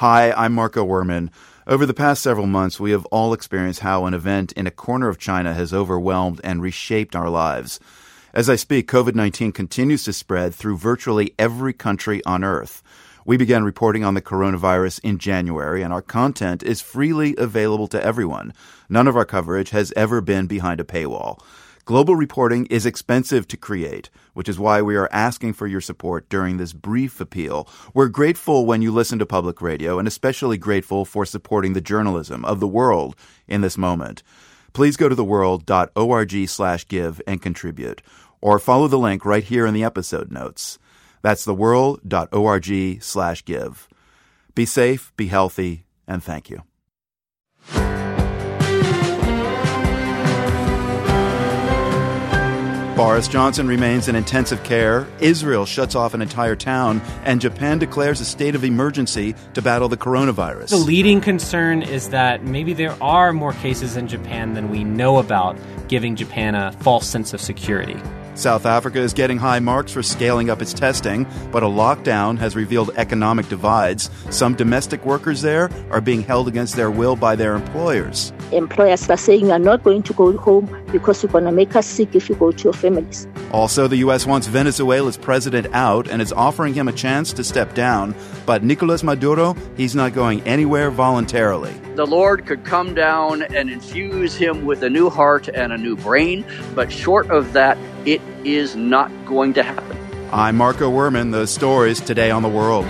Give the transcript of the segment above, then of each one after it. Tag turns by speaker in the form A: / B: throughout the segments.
A: Hi, I'm Marco Werman. Over the past several months, we have all experienced how an event in a corner of China has overwhelmed and reshaped our lives. As I speak, COVID-19 continues to spread through virtually every country on Earth. We began reporting on the coronavirus in January, and our content is freely available to everyone. None of our coverage has ever been behind a paywall. Global reporting is expensive to create, which is why we are asking for your support during this brief appeal. We're grateful when you listen to public radio, and especially grateful for supporting the journalism of The World in this moment. Please go to theworld.org/give and contribute, or follow the link right here in the episode notes. That's theworld.org/give. Be safe, be healthy, and thank you. Boris Johnson remains in intensive care, Israel shuts off an entire town, and Japan declares a state of emergency to battle the coronavirus.
B: The leading concern is that maybe there are more cases in Japan than we know about, giving Japan a false sense of security.
A: South Africa is getting high marks for scaling up its testing, but a lockdown has revealed economic divides. Some domestic workers there are being held against their will by their employers.
C: Employers are saying you're not going to go home because you're going to make us sick if you go to your families.
A: Also, the U.S. wants Venezuela's president out and is offering him a chance to step down. But Nicolas Maduro, he's not going anywhere voluntarily.
D: The Lord could come down and infuse him with a new heart and a new brain, but short of that, it is not going to happen.
A: I'm Marco Werman. Those stories today on The World.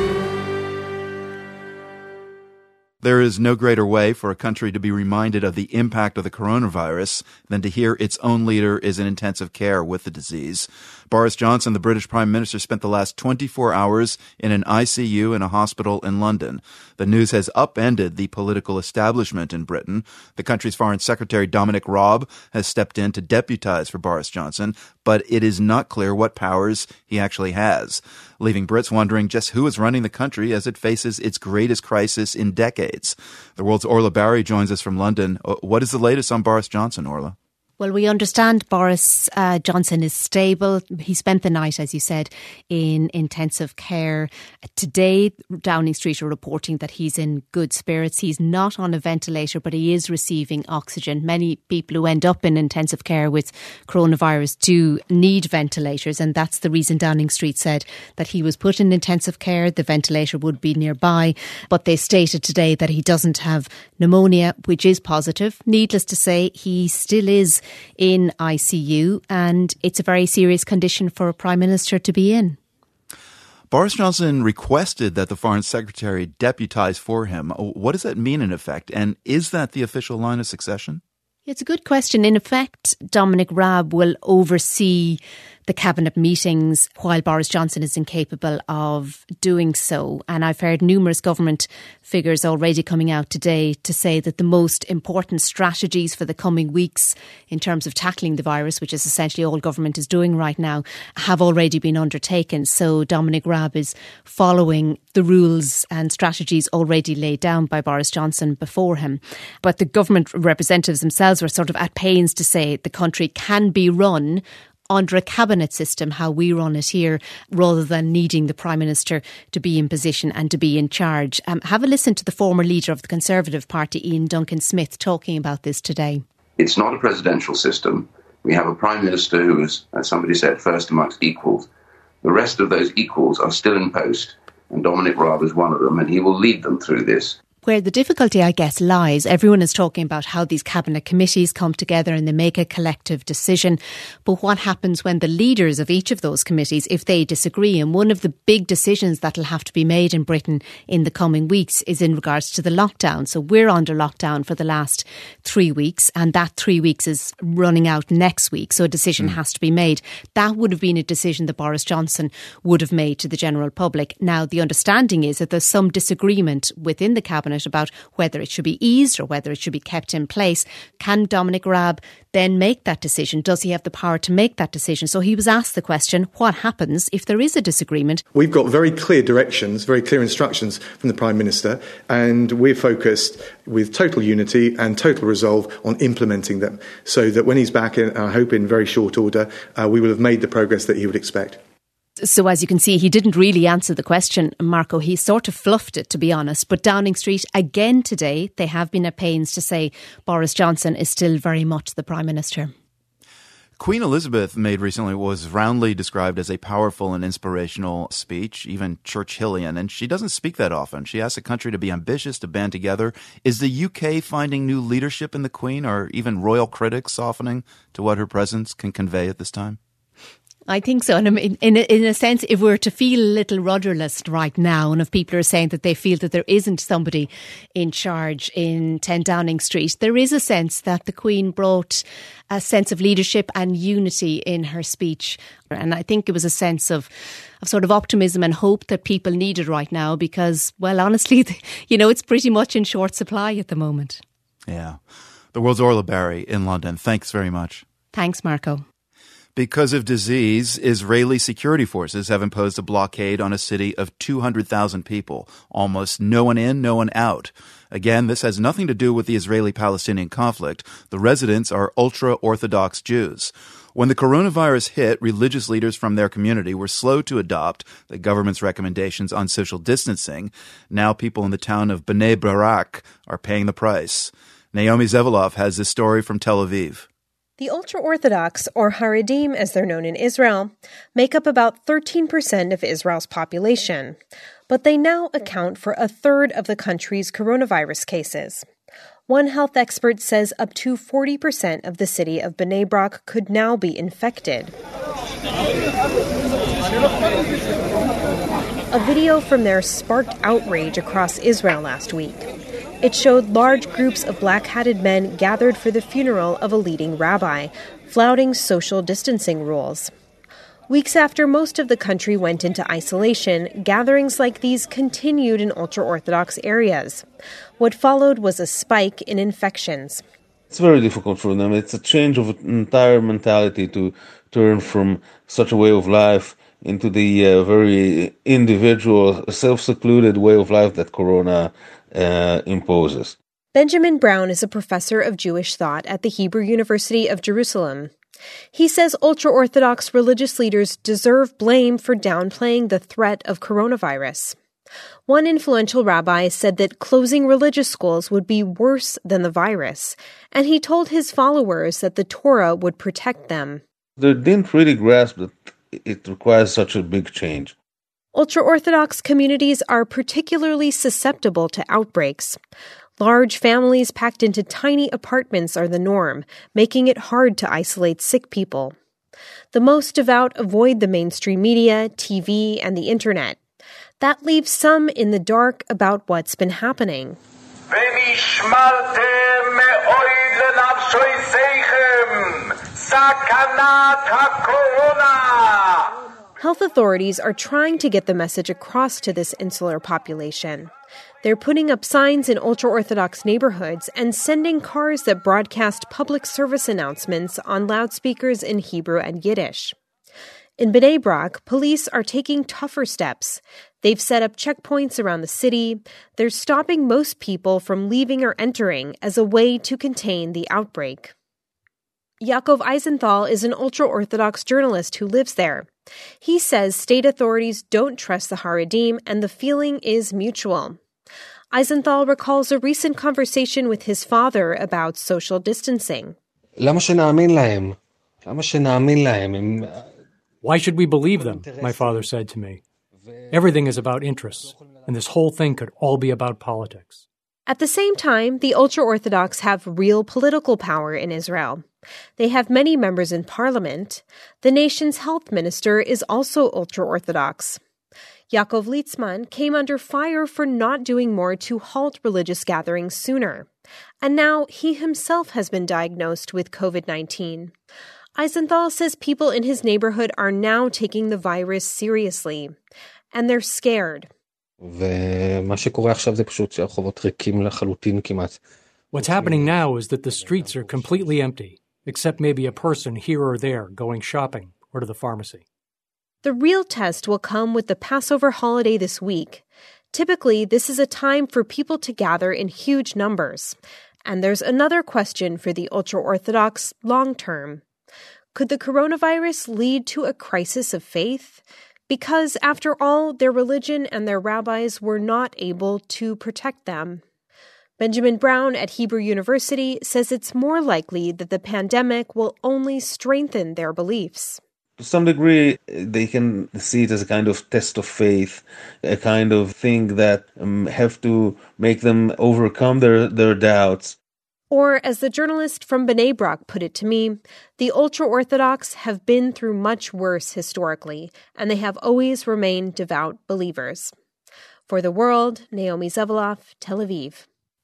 A: There is no greater way for a country to be reminded of the impact of the coronavirus than to hear its own leader is in intensive care with the disease. Boris Johnson, the British Prime Minister, spent the last 24 hours in an ICU in a hospital in London. The news has upended the political establishment in Britain. The country's Foreign Secretary, Dominic Raab, has stepped in to deputize for Boris Johnson, but it is not clear what powers he actually has, leaving Brits wondering just who is running the country as it faces its greatest crisis in decades. The World's Orla Barry joins us from London. What is the latest on Boris Johnson, Orla?
E: Well, we understand Boris Johnson is stable. He spent the night, as you said, in intensive care. Today, Downing Street are reporting that he's in good spirits. He's not on a ventilator, but he is receiving oxygen. Many people who end up in intensive care with coronavirus do need ventilators, and that's the reason Downing Street said that he was put in intensive care. The ventilator would be nearby, but they stated today that he doesn't have pneumonia, which is positive. Needless to say, he still is in ICU, and it's a very serious condition for a Prime Minister to be in.
A: Boris Johnson requested that the Foreign Secretary deputise for him. What does that mean in effect? And is that the official line of succession?
E: It's a good question. In effect, Dominic Raab will oversee the cabinet meetings while Boris Johnson is incapable of doing so. And I've heard numerous government figures already coming out today to say that the most important strategies for the coming weeks in terms of tackling the virus, which is essentially all government is doing right now, have already been undertaken. So Dominic Raab is following the rules and strategies already laid down by Boris Johnson before him. But the government representatives themselves were sort of at pains to say the country can be run under a cabinet system, how we run it here, rather than needing the Prime Minister to be in position and to be in charge. Have a listen to the former leader of the Conservative Party, Ian Duncan Smith, talking about this today.
F: It's not a presidential system. We have a Prime Minister who is, as somebody said, first amongst equals. The rest of those equals are still in post, and Dominic Raab is one of them, and he will lead them through this.
E: Where the difficulty, I guess, lies, everyone is talking about how these cabinet committees come together and they make a collective decision. But what happens when the leaders of each of those committees, if they disagree? And one of the big decisions that will have to be made in Britain in the coming weeks is in regards to the lockdown. So we're under lockdown for the last 3 weeks, and that 3 weeks is running out next week. So a decision has to be made. That would have been a decision that Boris Johnson would have made to the general public. Now, the understanding is that there's some disagreement within the cabinet about whether it should be eased or whether it should be kept in place. Can Dominic Raab then make that decision? Does he have the power to make that decision? So he was asked the question, what happens if there is a disagreement?
G: We've got very clear directions, very clear instructions from the Prime Minister, and we're focused with total unity and total resolve on implementing them, so that when he's back, I hope in very short order, we will have made the progress that he would expect.
E: So as you can see, he didn't really answer the question, Marco. He sort of fluffed it, to be honest. But Downing Street, again today, they have been at pains to say Boris Johnson is still very much the Prime Minister.
A: Queen Elizabeth made recently was roundly described as a powerful and inspirational speech, even Churchillian, and she doesn't speak that often. She asked the country to be ambitious, to band together. Is the UK finding new leadership in the Queen, or even royal critics softening to what her presence can convey at this time?
E: I think so. And in a sense, if we're to feel a little rudderless right now, and if people are saying that they feel that there isn't somebody in charge in 10 Downing Street, there is a sense that the Queen brought a sense of leadership and unity in her speech. And I think it was a sense of sort of optimism and hope that people needed right now because, well, honestly, it's pretty much in short supply at the moment.
A: Yeah. The world's Orla Barry in London. Thanks very much.
E: Thanks, Marco.
A: Because of disease, Israeli security forces have imposed a blockade on a city of 200,000 people. Almost no one in, no one out. Again, this has nothing to do with the Israeli-Palestinian conflict. The residents are ultra-Orthodox Jews. When the coronavirus hit, religious leaders from their community were slow to adopt the government's recommendations on social distancing. Now people in the town of Bnei Brak are paying the price. Naomi Zeveloff has this story from Tel Aviv.
H: The ultra-Orthodox, or Haredim as they're known in Israel, make up about 13% of Israel's population, but they now account for a third of the country's coronavirus cases. One health expert says up to 40% of the city of Bnei Brak could now be infected. A video from there sparked outrage across Israel last week. It showed large groups of black-hatted men gathered for the funeral of a leading rabbi, flouting social distancing rules. Weeks after most of the country went into isolation, gatherings like these continued in ultra-Orthodox areas. What followed was a spike in infections.
I: It's very difficult for them. It's a change of entire mentality to turn from such a way of life into the very individual, self-secluded way of life that Corona imposes.
H: Benjamin Brown is a professor of Jewish thought at the Hebrew University of Jerusalem. He says ultra-Orthodox religious leaders deserve blame for downplaying the threat of coronavirus. One influential rabbi said that closing religious schools would be worse than the virus, and he told his followers that the Torah would protect them.
I: They didn't really grasp that it requires such a big change.
H: Ultra-Orthodox communities are particularly susceptible to outbreaks. Large families packed into tiny apartments are the norm, making it hard to isolate sick people. The most devout avoid the mainstream media, TV, and the internet. That leaves some in the dark about what's been happening. Health authorities are trying to get the message across to this insular population. They're putting up signs in ultra-Orthodox neighborhoods and sending cars that broadcast public service announcements on loudspeakers in Hebrew and Yiddish. In Bnei Brak, police are taking tougher steps. They've set up checkpoints around the city. They're stopping most people from leaving or entering as a way to contain the outbreak. Yaakov Eisenthal is an ultra-Orthodox journalist who lives there. He says state authorities don't trust the Haredim and the feeling is mutual. Eisenthal recalls a recent conversation with his father about social distancing.
J: Why should we believe them? My father said to me. Everything is about interests, and this whole thing could all be about politics.
H: At the same time, the ultra-Orthodox have real political power in Israel. They have many members in parliament. The nation's health minister is also ultra-Orthodox. Yaakov Litzman came under fire for not doing more to halt religious gatherings sooner. And now he himself has been diagnosed with COVID-19. Eisenthal says people in his neighborhood are now taking the virus seriously. And they're scared.
J: What's happening now is that the streets are completely empty, except maybe a person here or there going shopping or to the pharmacy.
H: The real test will come with the Passover holiday this week. Typically, this is a time for people to gather in huge numbers. And there's another question for the ultra-Orthodox long term. Could the coronavirus lead to a crisis of faith? because, after all, their religion and their rabbis were not able to protect them. Benjamin Brown at Hebrew University says it's more likely that the pandemic will only strengthen their beliefs.
I: To some degree, they can see it as a kind of test of faith, a kind of thing that have to make them overcome their doubts.
H: Or, as the journalist from B'nai Brak put it to me, the ultra-Orthodox have been through much worse historically, and they have always remained devout believers. For The World, Naomi Zeveloff, Tel Aviv.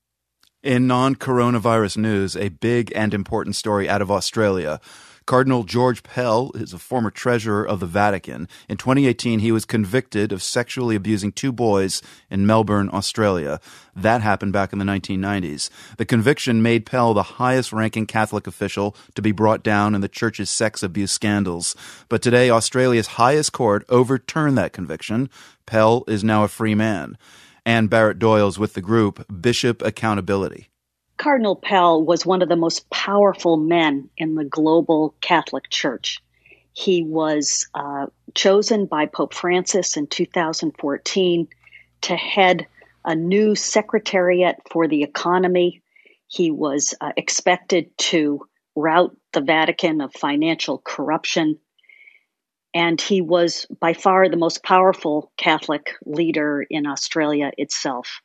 A: In non-coronavirus news, a big and important story out of Australia. Cardinal George Pell is a former treasurer of the Vatican. In 2018, he was convicted of sexually abusing 2 boys in Melbourne, Australia. That happened back in the 1990s. The conviction made Pell the highest-ranking Catholic official to be brought down in the church's sex abuse scandals. But today, Australia's highest court overturned that conviction. Pell is now a free man. Anne Barrett-Doyle's with the group Bishop Accountability.
K: Cardinal Pell was one of the most powerful men in the global Catholic Church. He was chosen by Pope Francis in 2014 to head a new secretariat for the economy. He was expected to rout the Vatican of financial corruption. And he was by far the most powerful Catholic leader in Australia itself.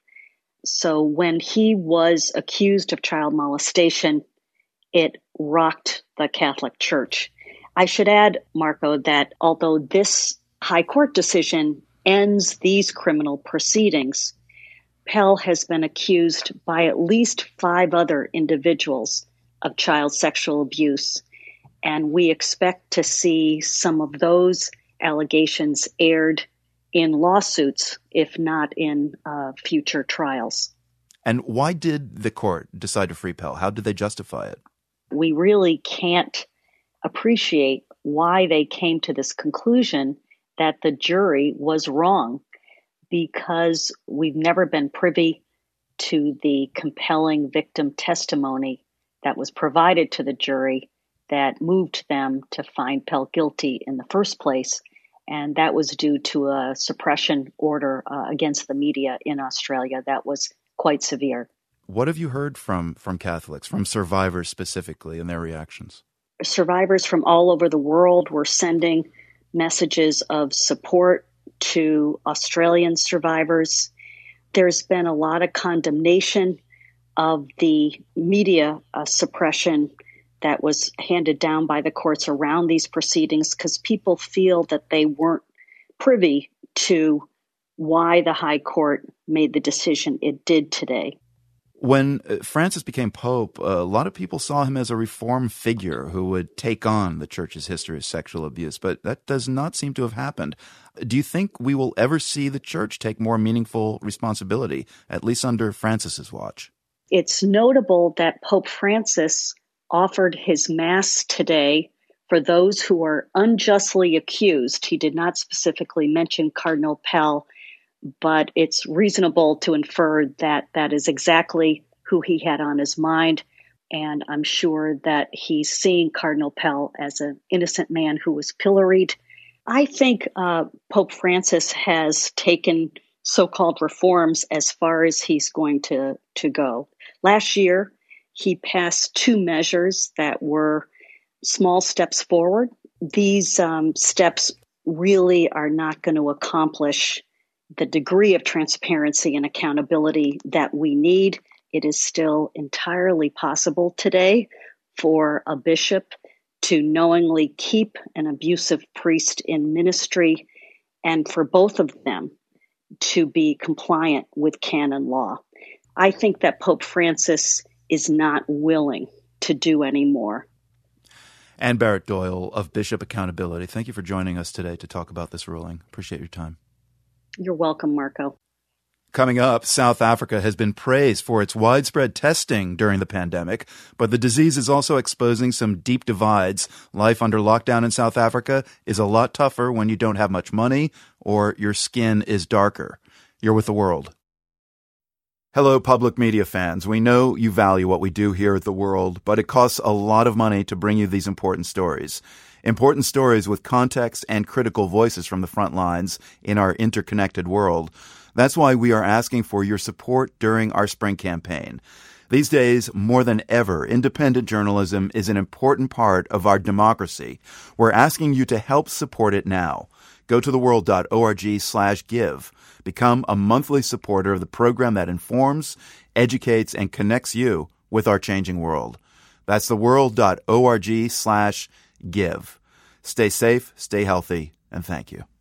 K: So when he was accused of child molestation, it rocked the Catholic Church. I should add, Marco, that although this High Court decision ends these criminal proceedings, Pell has been accused by at least 5 other individuals of child sexual abuse. And we expect to see some of those allegations aired in lawsuits, if not in future trials.
A: And why did the court decide to free Pell? How did they justify it?
K: We really can't appreciate why they came to this conclusion that the jury was wrong, because we've never been privy to the compelling victim testimony that was provided to the jury that moved them to find Pell guilty in the first place. And that was due to a suppression order against the media in Australia that was quite severe.
A: What have you heard from Catholics, from survivors specifically, and their reactions?
K: Survivors from all over the world were sending messages of support to Australian survivors. There's been a lot of condemnation of the media suppression that was handed down by the courts around these proceedings, because people feel that they weren't privy to why the High Court made the decision it did today.
A: When Francis became Pope, a lot of people saw him as a reform figure who would take on the Church's history of sexual abuse, but that does not seem to have happened. Do you think we will ever see the Church take more meaningful responsibility, at least under Francis's watch?
K: It's notable that Pope Francis offered his Mass today for those who are unjustly accused. He did not specifically mention Cardinal Pell, but it's reasonable to infer that that is exactly who he had on his mind. And I'm sure that he's seeing Cardinal Pell as an innocent man who was pilloried. I think Pope Francis has taken so-called reforms as far as he's going to go. Last year, he passed 2 measures that were small steps forward. These steps really are not going to accomplish the degree of transparency and accountability that we need. It is still entirely possible today for a bishop to knowingly keep an abusive priest in ministry, and for both of them to be compliant with canon law. I think that Pope Francis is not willing to do any more.
A: Anne Barrett-Doyle of Bishop Accountability, thank you for joining us today to talk about this ruling. Appreciate your time.
K: You're welcome, Marco.
A: Coming up, South Africa has been praised for its widespread testing during the pandemic, but the disease is also exposing some deep divides. Life under lockdown in South Africa is a lot tougher when you don't have much money or your skin is darker. You're with The World. Hello, public media fans. We know you value what we do here at The World, but it costs a lot of money to bring you these important stories. Important stories with context and critical voices from the front lines in our interconnected world. That's why we are asking for your support during our spring campaign. These days, more than ever, independent journalism is an important part of our democracy. We're asking you to help support it now. Go to theworld.org/give. Become a monthly supporter of the program that informs, educates, and connects you with our changing world. That's theworld.org/give. Stay safe, stay healthy, and thank you.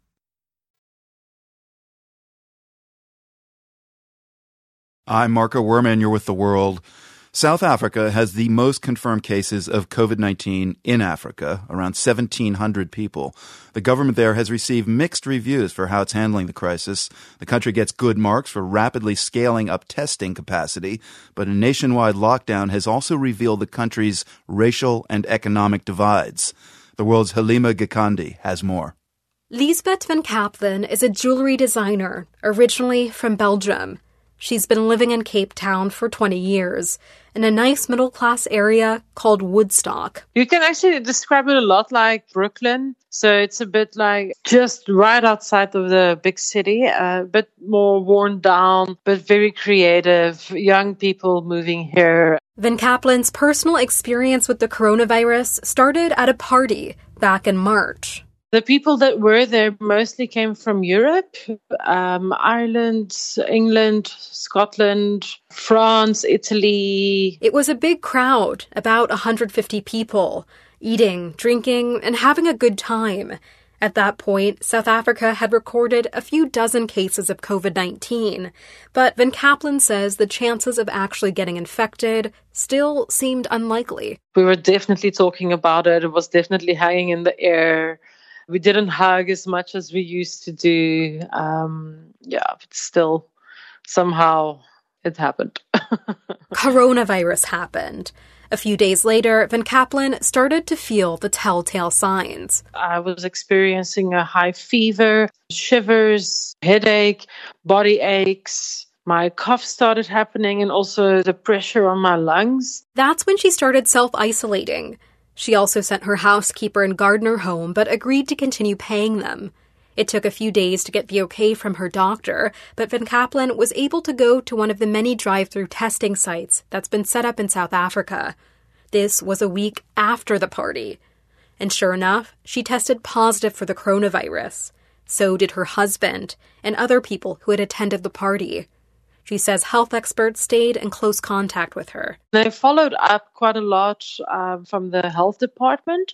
A: I'm Marco Werman. You're with The World. South Africa has the most confirmed cases of COVID-19 in Africa, around 1,700 people. The government there has received mixed reviews for how it's handling the crisis. The country gets good marks for rapidly scaling up testing capacity, but a nationwide lockdown has also revealed the country's racial and economic divides. The World's Halima Gikandi has more.
L: Liesbeth van Kaplan is a jewelry designer, originally from Belgium. She's been living in Cape Town for 20 years, in a nice middle-class area called Woodstock.
M: You can actually describe it a lot like Brooklyn. So it's a bit like just right outside of the big city, a bit more worn down, but very creative, young people moving here.
L: Van Kaplan's personal experience with the coronavirus started at a party back in March.
M: The people that were there mostly came from Europe, Ireland, England, Scotland, France, Italy.
L: It was a big crowd, about 150 people, eating, drinking, and having a good time. At that point, South Africa had recorded a few dozen cases of COVID-19, but Van Kaplan says the chances of actually getting infected still seemed unlikely.
M: We were definitely talking about it. It was definitely hanging in the air. We didn't hug as much as we used to do. But still, somehow it happened.
L: Coronavirus happened. A few days later, Van Kaplan started to feel the telltale signs.
M: I was experiencing a high fever, shivers, headache, body aches. My cough started happening and also the pressure on my lungs.
L: That's when she started self-isolating. She also sent her housekeeper and gardener home, but agreed to continue paying them. It took a few days to get the okay from her doctor, but Van Kaplan was able to go to one of the many drive-through testing sites that's been set up in South Africa. This was a week after the party. And sure enough, she tested positive for the coronavirus. So did her husband and other people who had attended the party. She says health experts stayed in close contact with her.
M: They followed up quite a lot from the health department.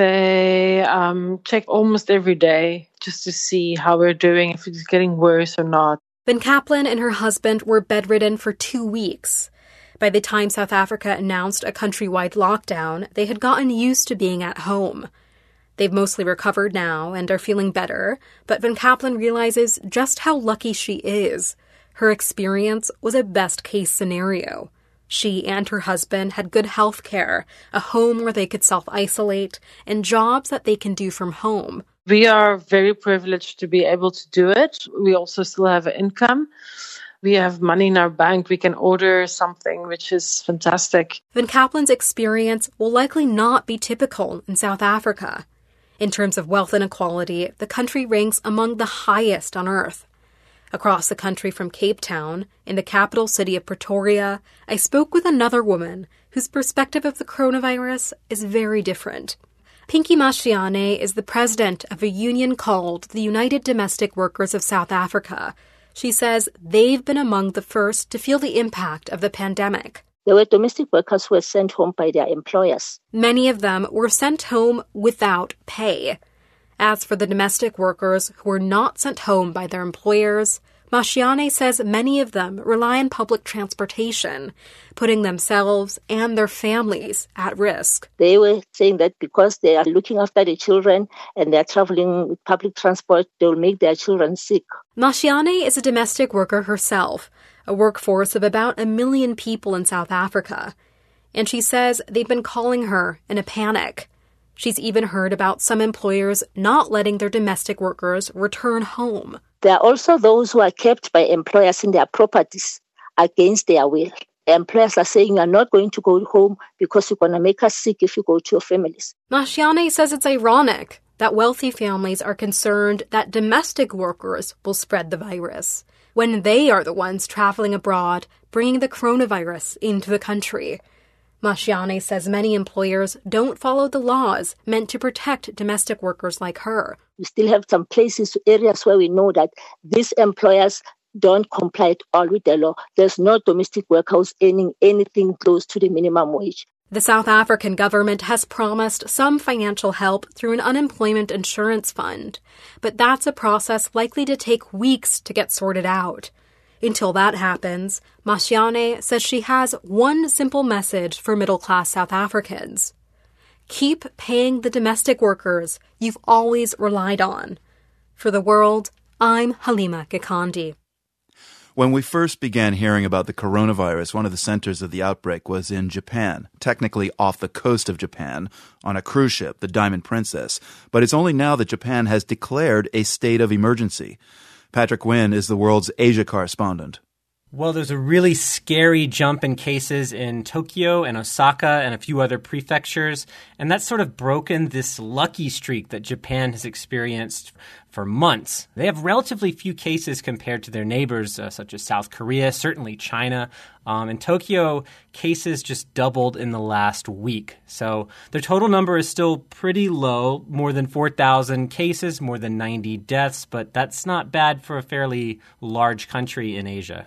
M: They check almost every day just to see how we're doing, if it's getting worse or not.
L: Van Kaplan and her husband were bedridden for 2 weeks. By the time South Africa announced a countrywide lockdown, they had gotten used to being at home. They've mostly recovered now and are feeling better, but Van Kaplan realizes just how lucky she is. Her experience was a best-case scenario. She and her husband had good health care, a home where they could self-isolate, and jobs that they can do from home.
M: We are very privileged to be able to do it. We also still have an income. We have money in our bank. We can order something, which is fantastic.
L: Van Kaplan's experience will likely not be typical in South Africa. In terms of wealth inequality, the country ranks among the highest on earth. Across the country from Cape Town, in the capital city of Pretoria, I spoke with another woman whose perspective of the coronavirus is very different. Pinky Mashiane is the president of a union called the United Domestic Workers of South Africa. She says they've been among the first to feel the impact of the pandemic.
C: There were domestic workers who were sent home by their employers.
L: Many of them were sent home without pay. As for the domestic workers who were not sent home by their employers, Mashiane says many of them rely on public transportation, putting themselves and their families at risk.
C: They were saying that because they are looking after the children and they're traveling with public transport, they'll make their children sick.
L: Mashiane is a domestic worker herself, a workforce of about 1 million people in South Africa. And she says they've been calling her in a panic. She's even heard about some employers not letting their domestic workers return home.
C: There are also those who are kept by employers in their properties against their will. employers are saying you're not going to go home because you're going to make us sick if you go to your families.
L: Mashiane says it's ironic that wealthy families are concerned that domestic workers will spread the virus when they are the ones traveling abroad, bringing the coronavirus into the country. Mashiane says many employers don't follow the laws meant to protect domestic workers like her.
C: We still have some places, areas where we know that these employers don't comply at all with the law. There's no domestic worker who's earning anything close to the minimum wage.
L: The South African government has promised some financial help through an unemployment insurance fund, but that's a process likely to take weeks to get sorted out. Until that happens, Mashiane says she has one simple message for middle-class South Africans. Keep paying the domestic workers you've always relied on. For The World, I'm Halima Gikandi.
A: When we first began hearing about the coronavirus, one of the centers of the outbreak was in Japan, technically off the coast of Japan, on a cruise ship, the Diamond Princess. But it's only now that Japan has declared a state of emergency. Patrick Wynn is The World's Asia correspondent.
B: Well, there's a really scary jump in cases in Tokyo and Osaka and a few other prefectures, and that's sort of broken this lucky streak that Japan has experienced for months. They have relatively few cases compared to their neighbors, such as South Korea, certainly China. In Tokyo, cases just doubled in the last week. So their total number is still pretty low, more than 4,000 cases, more than 90 deaths, but that's not bad for a fairly large country in Asia.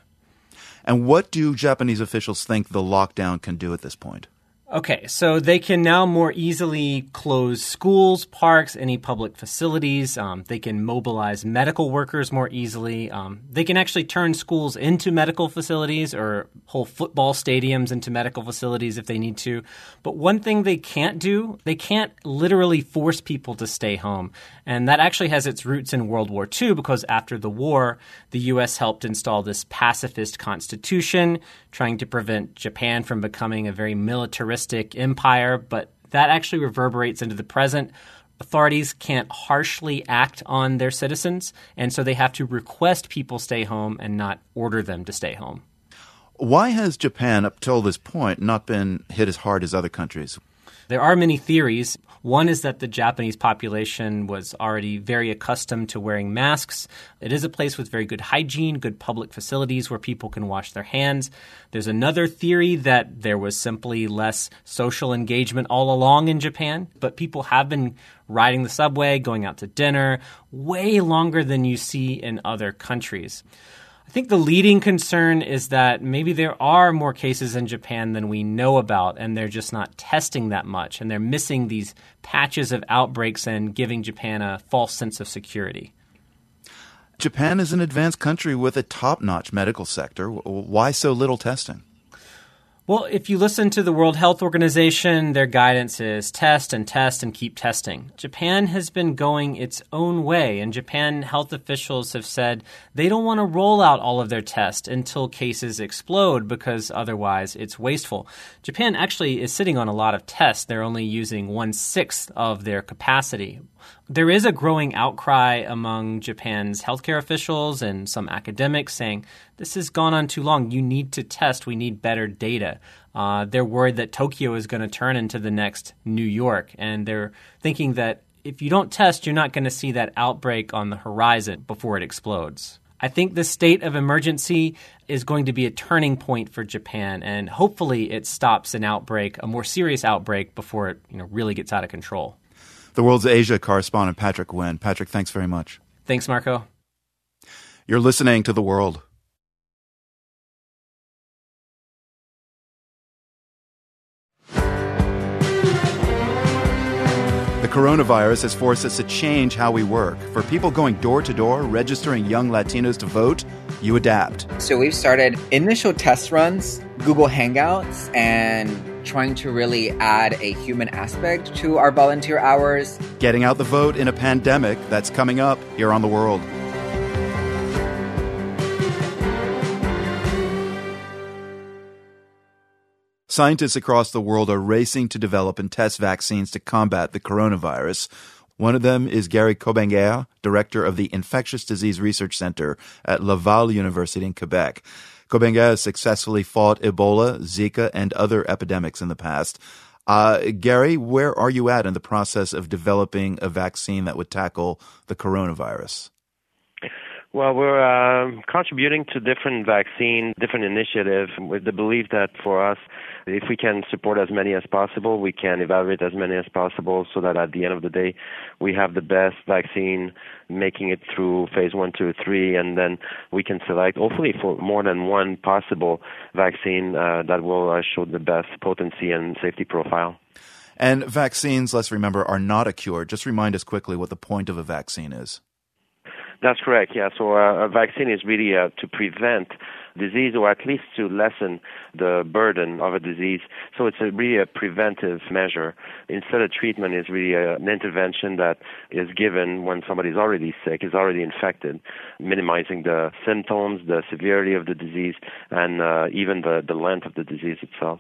A: And what do Japanese officials think the lockdown can do at this point?
B: Okay, so they can now more easily close schools, parks, any public facilities. They can mobilize medical workers more easily. They can actually turn schools into medical facilities or whole football stadiums into medical facilities if they need to. But one thing they can't do, they can't literally force people to stay home. And that actually has its roots in World War II because after the war, the U.S. helped install this pacifist constitution, trying to prevent Japan from becoming a very militaristic empire, but that actually reverberates into the present. Authorities can't harshly act on their citizens, and so they have to request people stay home and not order them to stay home.
A: Why has Japan, up till this point, not been hit as hard as other countries?
B: There are many theories. One is that the Japanese population was already very accustomed to wearing masks. It is a place with very good hygiene, good public facilities where people can wash their hands. There's another theory that there was simply less social engagement all along in Japan, but people have been riding the subway, going out to dinner, way longer than you see in other countries. I think the leading concern is that maybe there are more cases in Japan than we know about, and they're just not testing that much, and they're missing these patches of outbreaks and giving Japan a false sense of security.
A: Japan is an advanced country with a top-notch medical sector. Why so little testing?
B: Well, if you listen to the World Health Organization, their guidance is test and keep testing. Japan has been going its own way, and Japan health officials have said they don't want to roll out all of their tests until cases explode because otherwise it's wasteful. Japan actually is sitting on a lot of tests. They're only using 1/6 of their capacity. There is a growing outcry among Japan's healthcare officials and some academics saying, this has gone on too long. You need to test. We need better data. They're worried that Tokyo is going to turn into the next New York. And they're thinking that if you don't test, you're not going to see that outbreak on the horizon before it explodes. I think the state of emergency is going to be a turning point for Japan, and hopefully it stops an outbreak, a more serious outbreak, before it really gets out of control.
A: The World's Asia correspondent, Patrick Wynn. Patrick, thanks very much.
B: Thanks, Marco.
A: You're listening to The World. The coronavirus has forced us to change how we work. For people going door to door, registering young Latinos to vote, you adapt.
N: So we've started initial test runs, Google Hangouts, and trying to really add a human aspect to our volunteer hours.
A: Getting out the vote in a pandemic, that's coming up here on The World. Scientists across the world are racing to develop and test vaccines to combat the coronavirus. One of them is Gary Cobenger, director of the Infectious Disease Research Center at Laval University in Quebec. Cobenga has successfully fought Ebola, Zika, and other epidemics in the past. Gary, where are you at in the process of developing a vaccine that would tackle the coronavirus?
O: Well, we're contributing to different vaccine, different initiatives with the belief that for us, if we can support as many as possible, we can evaluate as many as possible so that at the end of the day, we have the best vaccine making it through phase 1, 2, 3, and then we can select, hopefully, for more than one possible vaccine that will show the best potency and safety profile.
A: And vaccines, let's remember, are not a cure. Just remind us quickly what the point of a vaccine is.
O: That's correct, yeah. So a vaccine is really to prevent disease or at least to lessen the burden of a disease. So it's really a preventive measure. Instead of treatment, it's really an intervention that is given when somebody's already sick, is already infected, minimizing the symptoms, the severity of the disease, and even the length of the disease itself.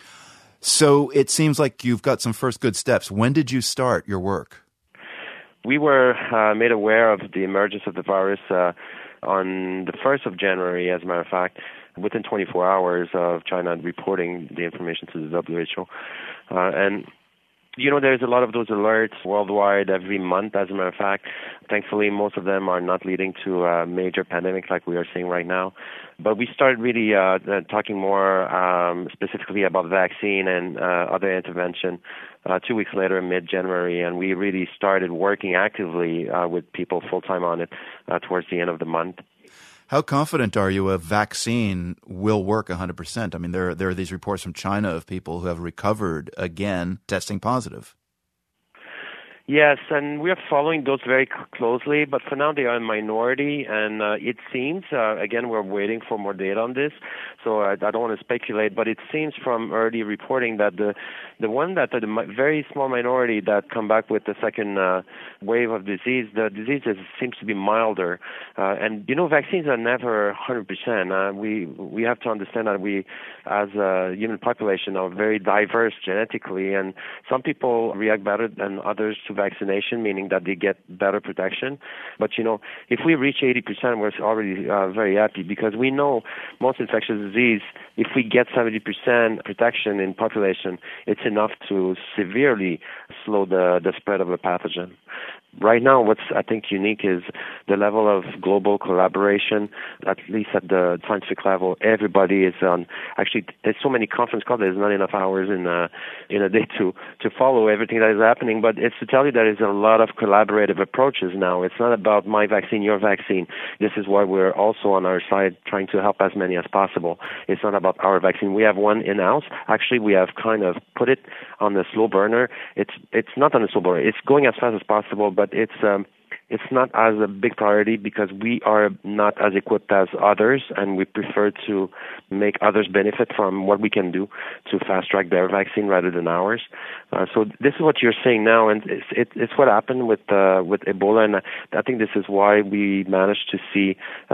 A: So it seems like you've got some first good steps. When did you start your work?
O: We were made aware of the emergence of the virus on the 1st of January, as a matter of fact, within 24 hours of China reporting the information to the WHO. And there's a lot of those alerts worldwide every month, as a matter of fact. Thankfully, most of them are not leading to a major pandemic like we are seeing right now. But we started really talking more specifically about vaccine and other intervention 2 weeks later, mid-January, and we really started working actively with people full-time on it towards the end of the month.
A: How confident are you a vaccine will work 100%? I mean, there are these reports from China of people who have recovered again, testing positive.
O: Yes, and we are following those very closely, but for now they are a minority, and it seems, again, we're waiting for more data on this, so I don't want to speculate, but it seems from early reporting that the very small minority that come back with the second wave of disease, the disease seems to be milder. And, vaccines are never 100%. We have to understand that we, as a human population, are very diverse genetically, and some people react better than others to vaccination, meaning that they get better protection. But, if we reach 80%, we're already very happy because we know most infectious disease, if we get 70% protection in population, it's enough to severely slow the spread of a pathogen. Right now, what's, I think, unique is the level of global collaboration, at least at the scientific level. Everybody is on. Actually, there's so many conference calls, there's not enough hours in a day to follow everything that is happening. But it's to tell you there is a lot of collaborative approaches now. It's not about my vaccine, your vaccine. This is why we're also on our side trying to help as many as possible. It's not about our vaccine. We have one in-house. Actually, we have kind of put it on the slow burner. It's not on the slow burner. It's going as fast as possible, but it's not as a big priority because we are not as equipped as others, and we prefer to make others benefit from what we can do to fast-track their vaccine rather than ours. So this is what you're saying now, and it's what happened with Ebola, and I think this is why we managed to see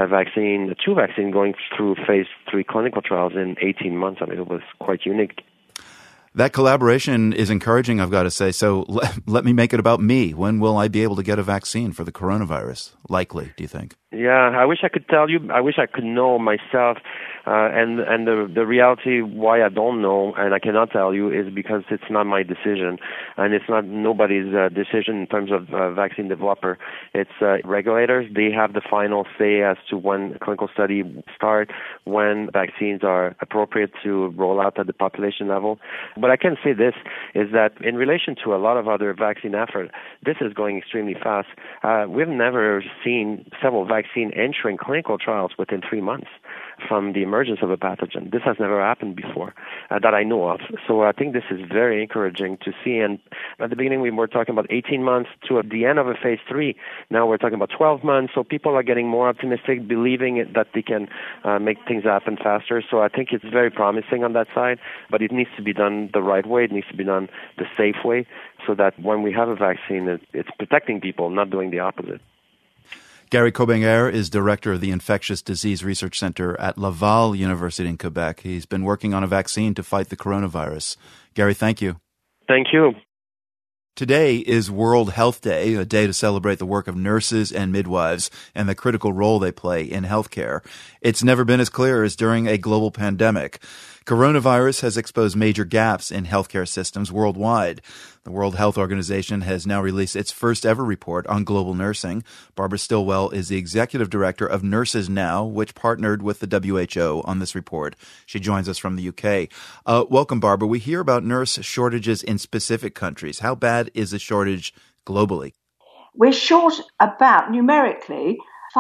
O: two vaccines going through phase 3 clinical trials in 18 months. I mean, it was quite unique.
A: That collaboration is encouraging, I've got to say. So let me make it about me. When will I be able to get a vaccine for the coronavirus? Likely, do you think?
O: Yeah, I wish I could tell you. I wish I could know myself. And the reality why I don't know and I cannot tell you is because it's not my decision, and it's not nobody's decision in terms of vaccine developer. It's regulators. They have the final say as to when clinical study start, when vaccines are appropriate to roll out at the population level. But I can say this is that in relation to a lot of other vaccine efforts, this is going extremely fast. We've never seen several vaccines entering clinical trials within 3 months from the emergence of a pathogen. This has never happened before that I know of. So I think this is very encouraging to see. And at the beginning, we were talking about 18 months to the end of a phase 3. Now we're talking about 12 months. So people are getting more optimistic, believing that they can make things happen faster. So I think it's very promising on that side. But it needs to be done the right way. It needs to be done the safe way so that when we have a vaccine, it's protecting people, not doing the opposite.
A: Gary Cobenga is director of the Infectious Disease Research Center at Laval University in Quebec. He's been working on a vaccine to fight the coronavirus. Gary, thank you.
O: Thank you.
A: Today is World Health Day, a day to celebrate the work of nurses and midwives and the critical role they play in healthcare. It's never been as clear as during a global pandemic. Coronavirus has exposed major gaps in healthcare systems worldwide. The World Health Organization has now released its first ever report on global nursing. Barbara Stilwell is the executive director of Nurses Now, which partnered with the WHO on this report. She joins us from the UK. Welcome, Barbara. We hear about nurse shortages in specific countries. How bad is the shortage globally?
P: We're short about, numerically,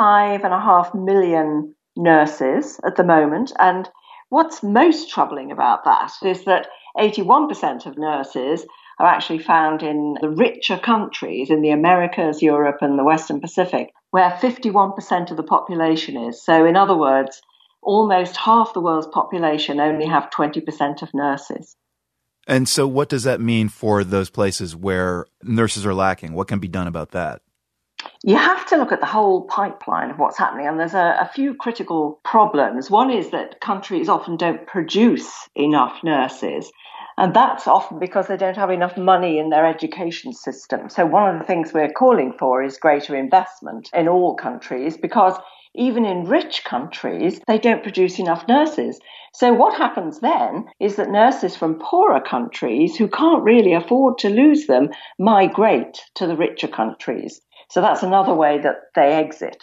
P: 5.5 million nurses at the moment, and what's most troubling about that is that 81% of nurses are actually found in the richer countries, in the Americas, Europe, and the Western Pacific, where 51% of the population is. So, in other words, almost half the world's population only have 20% of nurses.
A: And so what does that mean for those places where nurses are lacking? What can be done about that?
P: You have to look at the whole pipeline of what's happening, and there's a few critical problems. One is that countries often don't produce enough nurses, and that's often because they don't have enough money in their education system. So one of the things we're calling for is greater investment in all countries, because even in rich countries, they don't produce enough nurses. So what happens then is that nurses from poorer countries who can't really afford to lose them migrate to the richer countries. So that's another way that they exit.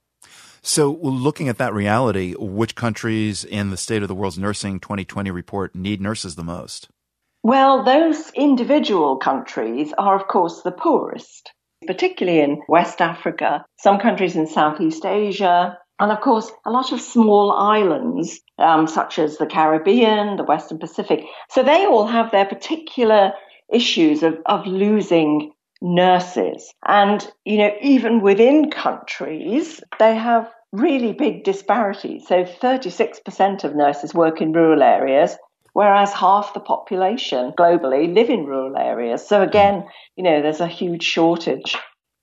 A: So looking at that reality, which countries in the State of the World's Nursing 2020 report need nurses the most?
P: Well, those individual countries are, of course, the poorest, particularly in West Africa, some countries in Southeast Asia, and, of course, a lot of small islands, such as the Caribbean, the Western Pacific. So they all have their particular issues of losing nurses. And, even within countries, they have really big disparities. So 36% of nurses work in rural areas, whereas half the population globally live in rural areas. So again, there's a huge shortage.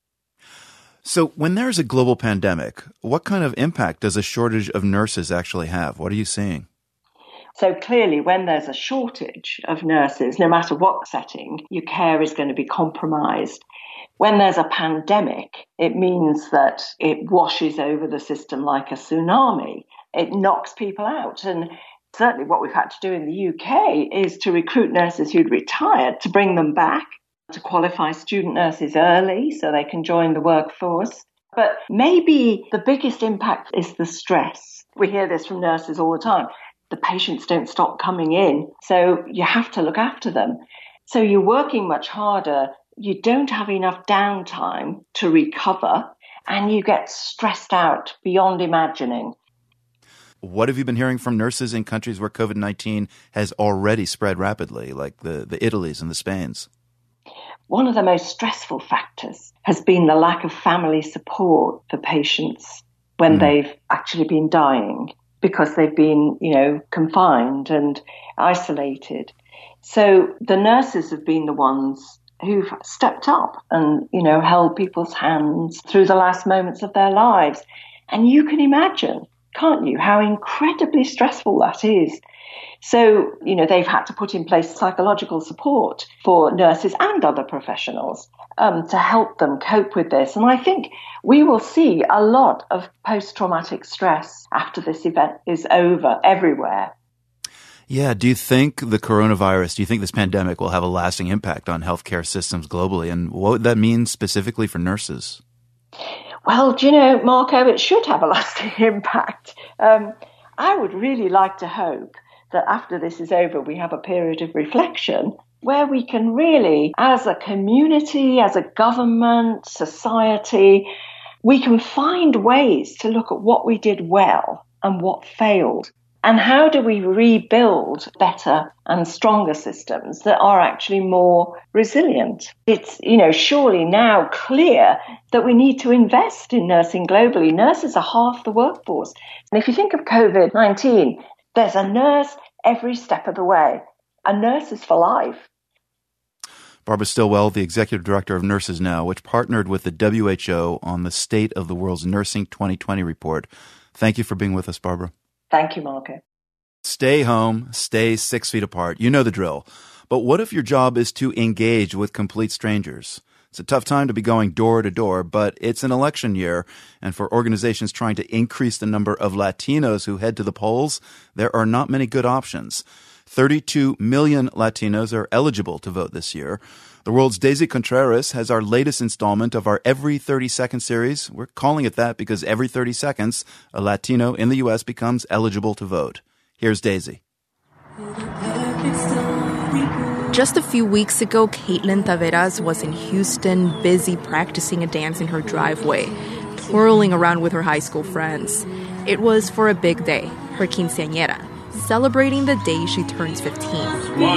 A: So when there's a global pandemic, what kind of impact does a shortage of nurses actually have? What are you seeing?
P: So clearly, when there's a shortage of nurses, no matter what setting, your care is going to be compromised. When there's a pandemic, it means that it washes over the system like a tsunami. It knocks people out. And certainly what we've had to do in the UK is to recruit nurses who'd retired, to bring them back, to qualify student nurses early so they can join the workforce. But maybe the biggest impact is the stress. We hear this from nurses all the time. The patients don't stop coming in, so you have to look after them. So you're working much harder. You don't have enough downtime to recover, and you get stressed out beyond imagining.
A: What have you been hearing from nurses in countries where COVID-19 has already spread rapidly, like the Italys and the Spains?
P: One of the most stressful factors has been the lack of family support for patients when they've actually been dying, because they've been, confined and isolated. So the nurses have been the ones who've stepped up and, held people's hands through the last moments of their lives. And you can imagine, can't you, how incredibly stressful that is. So, they've had to put in place psychological support for nurses and other professionals to help them cope with this. And I think we will see a lot of post-traumatic stress after this event is over everywhere.
A: Yeah. Do you think this pandemic will have a lasting impact on healthcare systems globally? And what would that mean specifically for nurses?
P: Well, Marco, it should have a lasting impact. I would really like to hope that after this is over, we have a period of reflection where we can really, as a community, as a government, society, we can find ways to look at what we did well and what failed. And how do we rebuild better and stronger systems that are actually more resilient? It's, surely now clear that we need to invest in nursing globally. Nurses are half the workforce. And if you think of COVID-19, there's a nurse every step of the way. A nurse is for life.
A: Barbara Stilwell, the executive director of Nurses Now, which partnered with the WHO on the State of the World's Nursing 2020 report. Thank you for being with us, Barbara.
P: Thank you, Marco.
A: Stay home, stay 6 feet apart. You know the drill. But what if your job is to engage with complete strangers? It's a tough time to be going door to door, but it's an election year, and for organizations trying to increase the number of Latinos who head to the polls, there are not many good options. 32 million Latinos are eligible to vote this year. The World's Daisy Contreras has our latest installment of our Every 30-Second series. We're calling it that because every 30 seconds, a Latino in the U.S. becomes eligible to vote. Here's Daisy.
Q: Just a few weeks ago, Caitlin Taveras was in Houston, busy practicing a dance in her driveway, twirling around with her high school friends. It was for a big day, her quinceañera, celebrating the day she turns 15. 1, 2,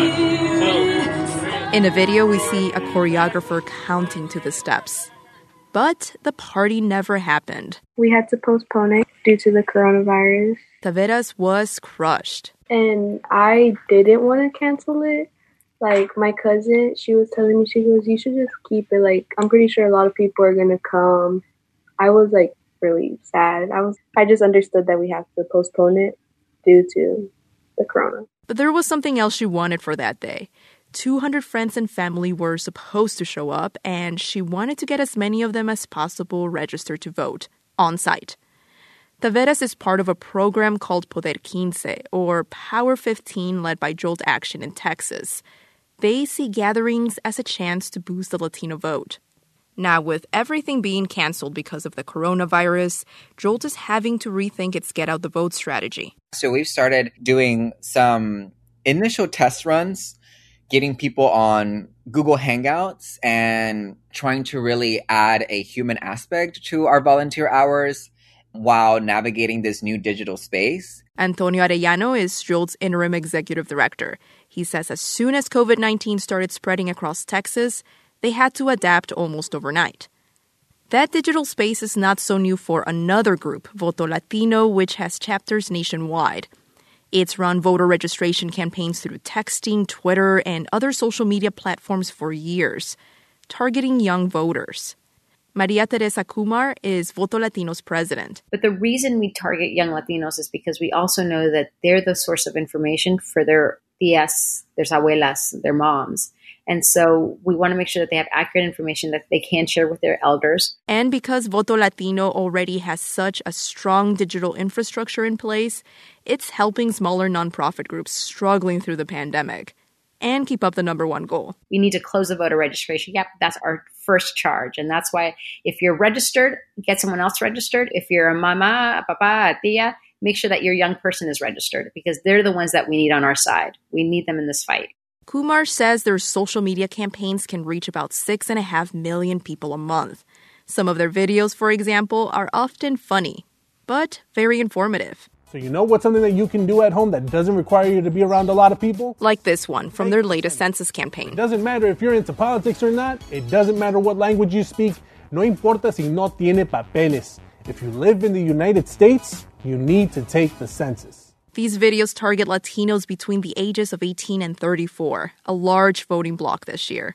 Q: 3. In a video, we see a choreographer counting to the steps. But the party never happened.
R: We had to postpone it due to the coronavirus.
Q: Taveras was crushed.
R: And I didn't want to cancel it. Like, my cousin, she was telling me, she goes, you should just keep it. Like, I'm pretty sure a lot of people are going to come. I was, like, really sad. I just understood that we have to postpone it due to the corona.
Q: But there was something else she wanted for that day. 200 friends and family were supposed to show up, and she wanted to get as many of them as possible registered to vote, on site. Taveras is part of a program called Poder 15, or Power 15, led by Jolt Action in Texas. They see gatherings as a chance to boost the Latino vote. Now, with everything being canceled because of the coronavirus, Jolt is having to rethink its Get Out the Vote strategy.
N: So we've started doing some initial test runs, getting people on Google Hangouts and trying to really add a human aspect to our volunteer hours while navigating this new digital space.
Q: Antonio Arellano is Jolt's interim executive director. He says as soon as COVID-19 started spreading across Texas, they had to adapt almost overnight. That digital space is not so new for another group, Voto Latino, which has chapters nationwide. It's run voter registration campaigns through texting, Twitter, and other social media platforms for years, targeting young voters. Maria Teresa Kumar is Voto Latino's president.
S: But the reason we target young Latinos is because we also know that they're the source of information for their tías, their abuelas, their moms. And so we want to make sure that they have accurate information that they can share with their elders.
Q: And because Voto Latino already has such a strong digital infrastructure in place, it's helping smaller nonprofit groups struggling through the pandemic and keep up the number one goal.
S: We need to close the voter registration gap. That's our first charge. And that's why if you're registered, get someone else registered. If you're a mama, a papa, a tia, make sure that your young person is registered because they're the ones that we need on our side. We need them in this fight.
Q: Kumar says their social media campaigns can reach about 6.5 million people a month. Some of their videos, for example, are often funny, but very informative.
T: So you know what's something that you can do at home that doesn't require you to be around a lot of people?
Q: Like this one from their latest census campaign.
T: It doesn't matter if you're into politics or not. It doesn't matter what language you speak. No importa si no tiene papeles. If you live in the United States, you need to take the census.
Q: These videos target Latinos between the ages of 18 and 34, a large voting bloc this year.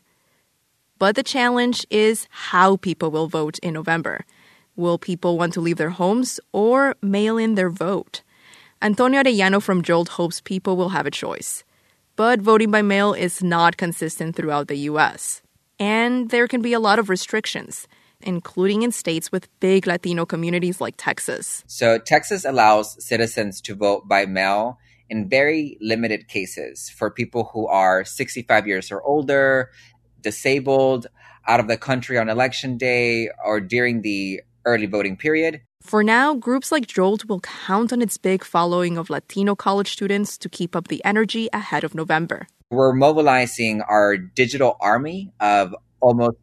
Q: But the challenge is how people will vote in November. Will people want to leave their homes or mail in their vote? Antonio Arellano from Jolt hopes people will have a choice. But voting by mail is not consistent throughout the U.S. And there can be a lot of restrictions, including in states with big Latino communities like Texas.
N: So Texas allows citizens to vote by mail in very limited cases for people who are 65 years or older, disabled, out of the country on election day, or during the early voting period.
Q: For now, groups like Jolt will count on its big following of Latino college students to keep up the energy ahead of November.
N: We're mobilizing our digital army of almost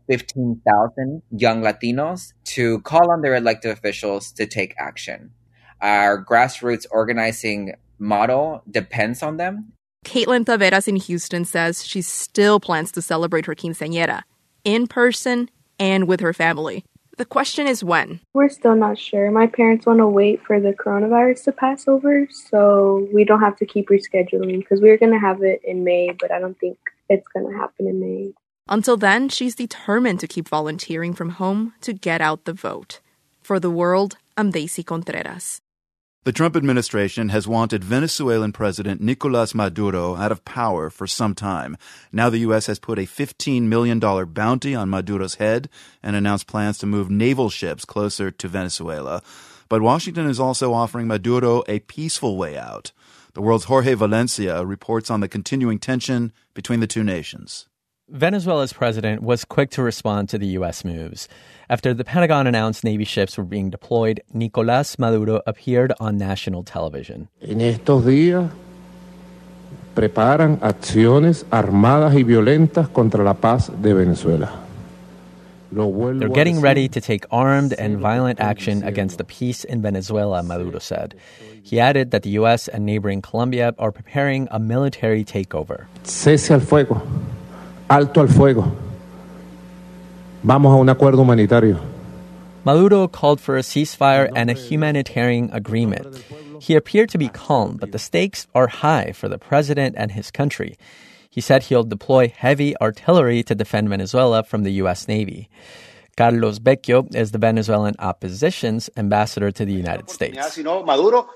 N: 15,000 young Latinos to call on their elected officials to take action. Our grassroots organizing model depends on them.
Q: Caitlin Taveras in Houston says she still plans to celebrate her quinceañera in person and with her family. The question is when.
R: We're still not sure. My parents want to wait for the coronavirus to pass over, so we don't have to keep rescheduling because we were going to have it in May, but I don't think it's going to happen in May.
Q: Until then, she's determined to keep volunteering from home to get out the vote. For The World, I'm Daisy Contreras.
A: The Trump administration has wanted Venezuelan President Nicolas Maduro out of power for some time. Now the U.S. has put a $15 million bounty on Maduro's head and announced plans to move naval ships closer to Venezuela. But Washington is also offering Maduro a peaceful way out. The world's Jorge Valencia reports on the continuing tension between the two nations.
U: Venezuela's president was quick to respond to the U.S. moves. After the Pentagon announced Navy ships were being deployed, Nicolás Maduro appeared on national television.
V: En estos días preparan acciones armadas y violentas contra la paz de Venezuela.
U: They're getting ready to take armed and violent action against the peace in Venezuela, Maduro said. He added that the U.S. and neighboring Colombia are preparing a military takeover.
V: Cese al fuego. Alto al fuego. Vamos a un acuerdo humanitario.
U: Maduro called for a ceasefire and a humanitarian agreement. He appeared to be calm, but the stakes are high for the president and his country. He said he'll deploy heavy artillery to defend Venezuela from the U.S. Navy. Carlos Becchio is the Venezuelan opposition's ambassador to the United States. Maduro,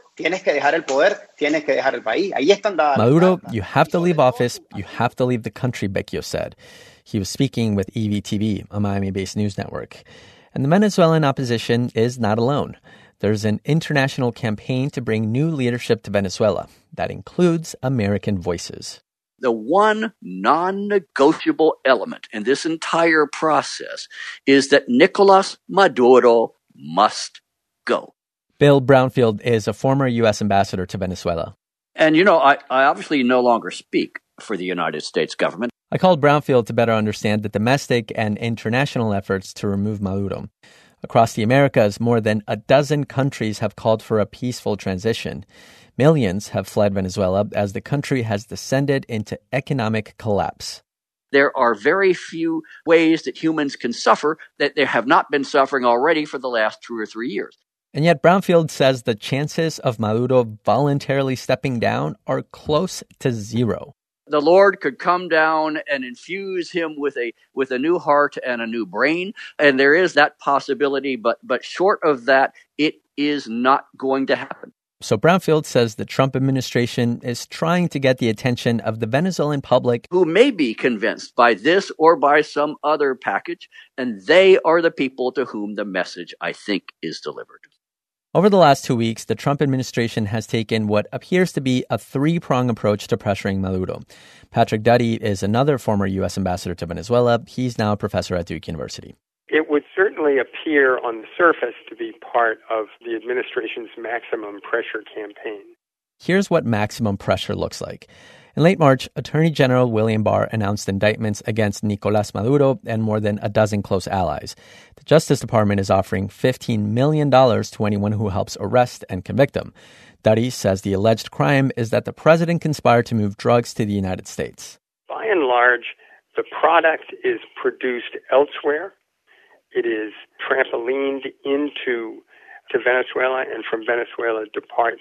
U: you have to leave office, you have to leave the country, Becchio said. He was speaking with EVTV, a Miami-based news network. And the Venezuelan opposition is not alone. There's an international campaign to bring new leadership to Venezuela. That includes American voices.
D: The one non-negotiable element in this entire process is that Nicolas Maduro must go.
U: Bill Brownfield is a former U.S. ambassador to Venezuela.
D: And, I obviously no longer speak for the United States government.
U: I called Brownfield to better understand the domestic and international efforts to remove Maduro. Across the Americas, more than a dozen countries have called for a peaceful transition. Millions have fled Venezuela as the country has descended into economic collapse.
D: There are very few ways that humans can suffer that they have not been suffering already for the last 2 or 3 years.
U: And yet Brownfield says the chances of Maduro voluntarily stepping down are close to zero.
D: The Lord could come down and infuse him with a new heart and a new brain, and there is that possibility, but short of that, it is not going to happen.
U: So Brownfield says the Trump administration is trying to get the attention of the Venezuelan public
D: who may be convinced by this or by some other package, and they are the people to whom the message, I think, is delivered.
U: Over the last 2 weeks, the Trump administration has taken what appears to be a three-pronged approach to pressuring Maduro. Patrick Duddy is another former U.S. ambassador to Venezuela. He's now a professor at Duke University.
W: It would certainly appear on the surface to be part of the administration's maximum pressure campaign.
U: Here's what maximum pressure looks like. In late March, Attorney General William Barr announced indictments against Nicolás Maduro and more than a dozen close allies. The Justice Department is offering $15 million to anyone who helps arrest and convict them. Duddy says the alleged crime is that the president conspired to move drugs to the United States.
W: By and large, the product is produced elsewhere. It is trampolined into Venezuela, and from Venezuela departs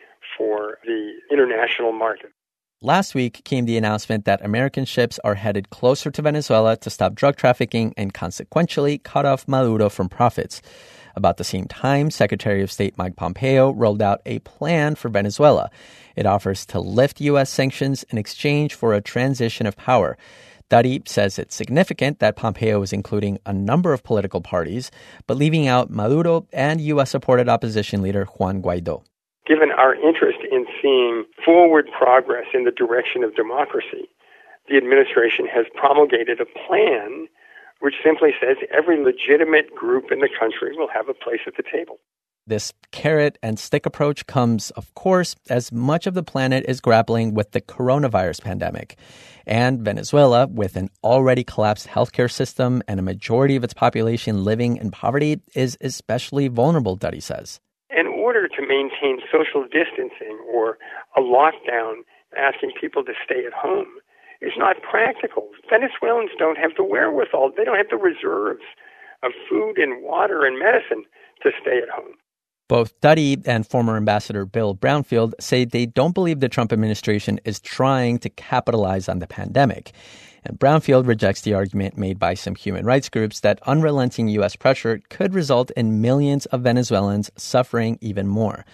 W: for the international market.
U: Last week came the announcement that American ships are headed closer to Venezuela to stop drug trafficking and consequentially cut off Maduro from profits. About the same time, Secretary of State Mike Pompeo rolled out a plan for Venezuela. It offers to lift U.S. sanctions in exchange for a transition of power. Duddy says it's significant that Pompeo is including a number of political parties, but leaving out Maduro and U.S.-supported opposition leader Juan Guaido.
W: Given our interest in seeing forward progress in the direction of democracy, the administration has promulgated a plan which simply says every legitimate group in the country will have a place at the table.
U: This carrot and stick approach comes, of course, as much of the planet is grappling with the coronavirus pandemic. And Venezuela, with an already collapsed healthcare system and a majority of its population living in poverty, is especially vulnerable, Duddy says.
W: In order to maintain social distancing or a lockdown, asking people to stay at home is not practical. Venezuelans don't have the wherewithal. They don't have the reserves of food and water and medicine to stay at home.
U: Both Duddy and former Ambassador Bill Brownfield say they don't believe the Trump administration is trying to capitalize on the pandemic. And Brownfield rejects the argument made by some human rights groups that unrelenting U.S. pressure could result in millions of Venezuelans suffering even more.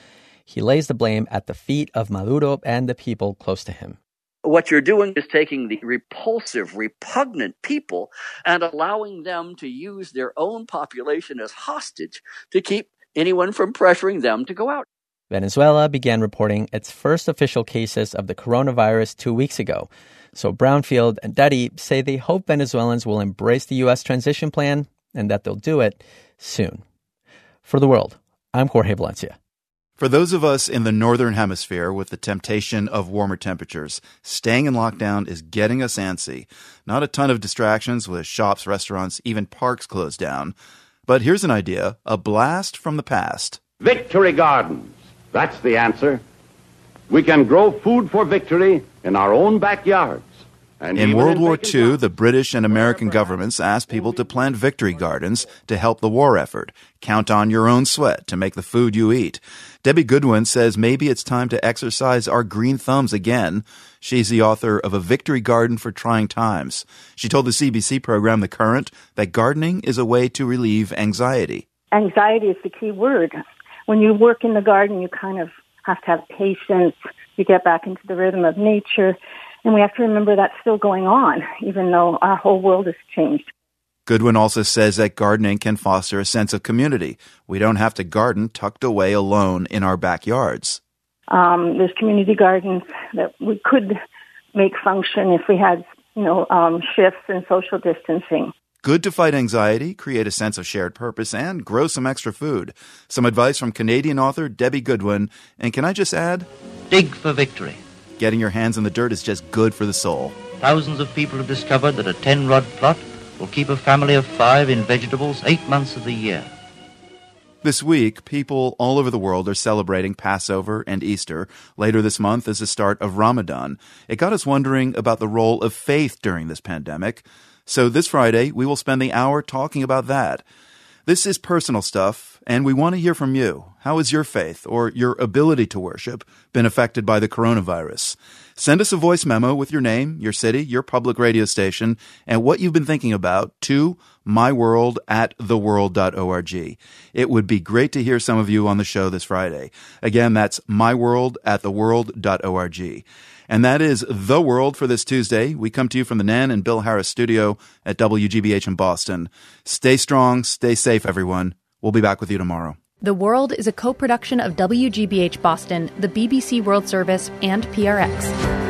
U: He lays the blame at the feet of Maduro and the people close to him.
D: What you're doing is taking the repulsive, repugnant people and allowing them to use their own population as hostage to keep anyone from pressuring them to go out.
U: Venezuela began reporting its first official cases of the coronavirus 2 weeks ago. So Brownfield and Duddy say they hope Venezuelans will embrace the U.S. transition plan and that they'll do it soon. For The World, I'm Jorge Valencia.
A: For those of us in the northern hemisphere with the temptation of warmer temperatures, staying in lockdown is getting us antsy. Not a ton of distractions with shops, restaurants, even parks closed down. But here's an idea, a blast from the past.
E: Victory Gardens. That's the answer. We can grow food for victory in our own backyards. And
A: in World War II, the British and American governments asked people to plant victory gardens to help the war effort. Count on your own sweat to make the food you eat. Debbie Goodwin says maybe it's time to exercise our green thumbs again. She's the author of A Victory Garden for Trying Times. She told the CBC program The Current that gardening is a way to relieve anxiety.
F: Anxiety is the key word. When you work in the garden, you kind of have to have patience. You get back into the rhythm of nature. And we have to remember that's still going on, even though our whole world has changed.
A: Goodwin also says that gardening can foster a sense of community. We don't have to garden tucked away alone in our backyards.
F: There's community gardens that we could make function if we had, shifts in social distancing.
A: Good to fight anxiety, create a sense of shared purpose, and grow some extra food. Some advice from Canadian author Debbie Goodwin. And can I just add?
G: Dig for victory.
A: Getting your hands in the dirt is just good for the soul.
G: Thousands of people have discovered that a 10-rod plot will keep a family of 5 in vegetables 8 months of the year.
A: This week, people all over the world are celebrating Passover and Easter. Later this month is the start of Ramadan. It got us wondering about the role of faith during this pandemic. So this Friday, we will spend the hour talking about that. This is personal stuff, and we want to hear from you. How has your faith or your ability to worship been affected by the coronavirus? Send us a voice memo with your name, your city, your public radio station, and what you've been thinking about to myworld@theworld.org. It would be great to hear some of you on the show this Friday. Again, that's myworld@theworld.org. And that is The World for this Tuesday. We come to you from the Nan and Bill Harris studio at WGBH in Boston. Stay strong, stay safe, everyone. We'll be back with you tomorrow.
X: The World is a co-production of WGBH Boston, the BBC World Service, and PRX.